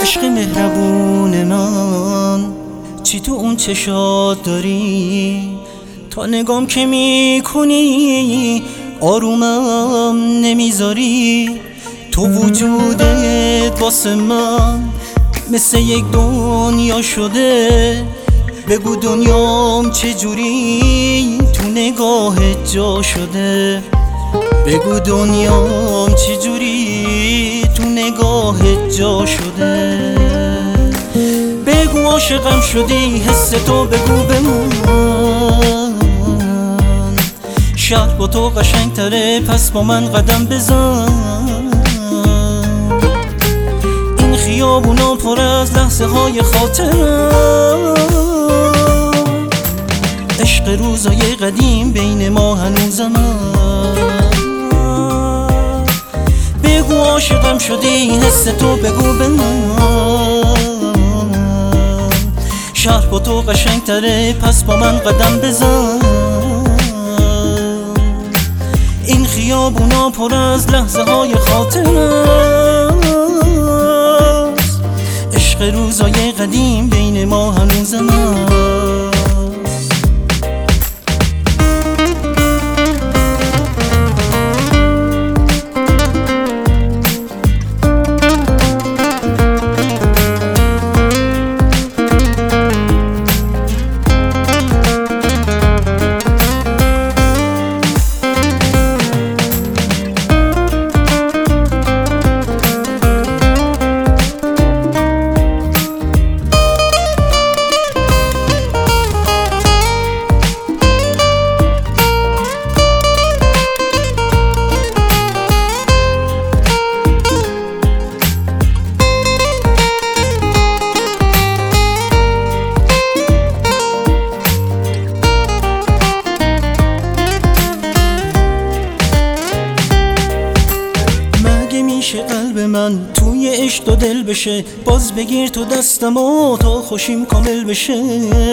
عشق مهربون من، چی تو اون چشات داری؟ تا نگام که میکنی آرومم نمیذاری. تو وجودت واسه من مثل یک دنیا شده. بگو دنیام چجوری تو نگاهت جا شده. بگو دنیام چجوری تو نگاهت جا شده. بگو عاشقم شدی، حس تو بگو به من. شهر با تو قشنگ تره، پس با من قدم بزن. این خیابونا پر از لحظه های خاطرم. عشق روزای قدیم بین ما هنوزم. بگو عاشقم شدی، حس تو بگو به من. شهر با تو قشنگ تره، پس با من قدم بزن. این خیابونا پر از لحظه های خاطرم. عشق روزای قدیم بین ما هنوزم. میشه قلب من توی عشق و دل بشه. باز بگیر تو دستم و تا خوشیم کامل بشه.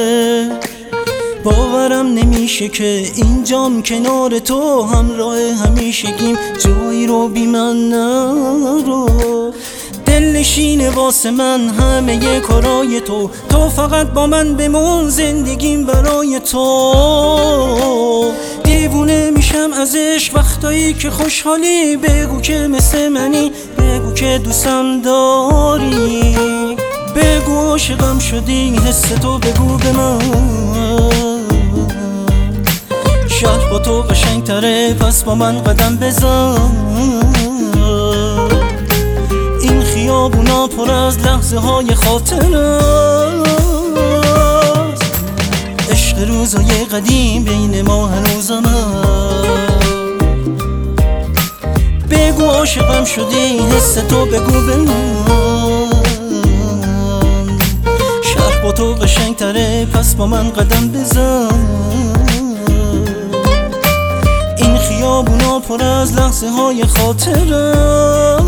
باورم نمیشه که اینجام کنار تو، همراه همیشگیم جایی رو بی من نرو. دلنشینه واسه من همه کارای تو. تو فقط با من بمون، زندگیم برای تو. دیوونه میشم از عشق وقتایی که خوشحالی. بگو که مثل منی، بگو که دوستم داری. بگو عاشقم شدی، حس تو بگو به من. شهر با تو قشنگ تره، پس با من قدم بزن. این خیابونا پر از لحظه های خاطرم. عشق روزای قدیم بین ما هنوزم. بگو عاشقم شدی، حس تو بگو به من. شهر با تو قشنگ تره، پس با من قدم بزن. این خیابونا پر از لحظه های خاطرم.